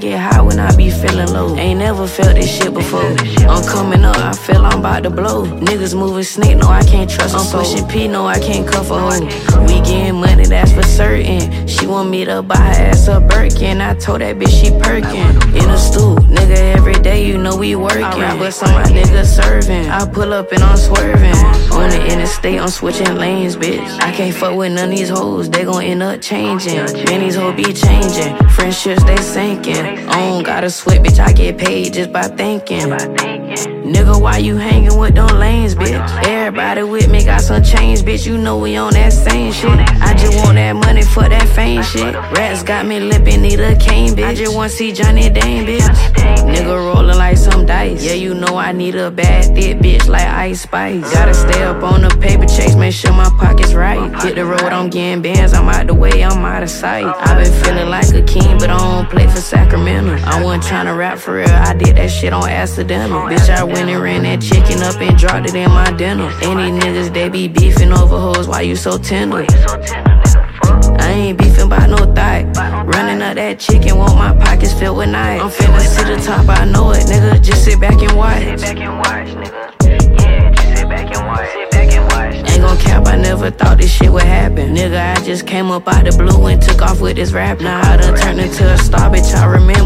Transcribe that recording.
get high when I be feeling low. Ain't never felt this shit before. I'm coming up, I feel I'm about to blow. Niggas moving snake, no, I can't trust them. I'm pushing P, no, I can't cuff a hoe. We getting money, that's for certain. She want me to buy her ass a Birkin. I told that bitch she perkin'. In a stool, nigga, every day, you know we working. But some my niggas serving. I pull up and I'm swerving. On the interstate, I'm switching lanes, bitch. I can't fuck with none of these hoes, they gon' end up changing. Man, these hoes be changing. Friendships, they sinking. I don't gotta sweat, bitch, I get paid just by thinking. Nigga, why you hanging with them lanes, bitch? Everybody with me got some change, bitch. You know we on that same shit. I just want that money for that fame shit. Rats got me lippin', need a cane, bitch. I just wanna see Johnny Dane, bitch. Nigga rolling like some dice. Yeah, you know I need a bad thick bitch like Ice Spice. Gotta stay up on the paper chase, make sure my pocket's right. Hit the road, I'm getting bands, I'm out the way, I'm out of sight. I been feeling like a king, but I don't play for Sacramento. I wasn't tryna rap for real, I did that shit on accidental. Bitch, I went and ran that chicken up and dropped it in my dinner. Any niggas, they be beefing over hoes, why you so tender? I ain't beefing by no thigh. Running up that chicken, want my pockets filled with knives. I'm finna see the top, I know it, nigga. Just sit back and watch. Sit back and watch, nigga. Yeah, just sit back and watch. Sit back and watch. Ain't gon' cap, I never thought this shit would happen. Nigga, I just came up out the blue and took off with this rap. Now I done turned into a star, bitch. I remember